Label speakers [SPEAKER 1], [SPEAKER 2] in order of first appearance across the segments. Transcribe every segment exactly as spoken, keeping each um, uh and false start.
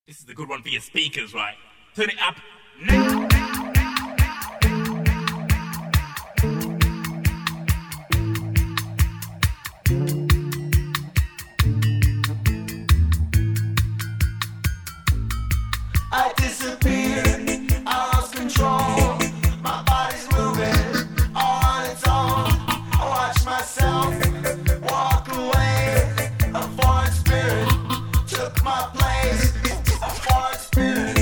[SPEAKER 1] This is a good one for your speakers, right? Turn it up now.
[SPEAKER 2] I disappeared, I lost control. My body's moving on its own. I watch myself walk away. A foreign spirit took my place. A foreign spirit.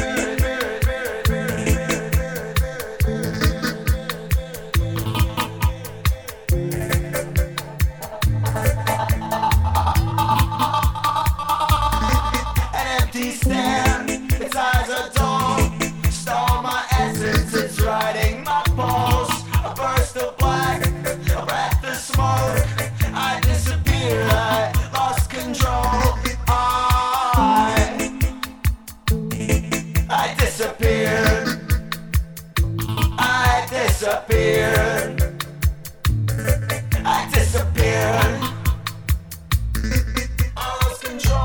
[SPEAKER 2] An empty stand. Its eyes are dull, stole my essence, it's riding my pulse. A burst of black, a breath of smoke. I disappeared, I lost control. I, I disappeared. I disappeared. I disappeared. I lost control.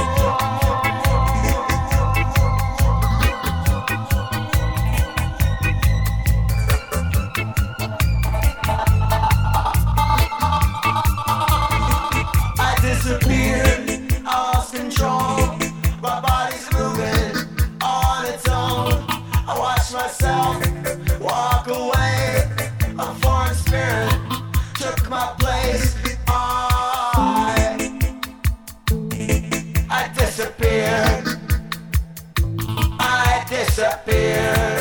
[SPEAKER 2] Disappeared, I lost control. My body's moving on its own. I watch myself walk away. A foreign spirit took my place. I, I disappeared. I disappeared.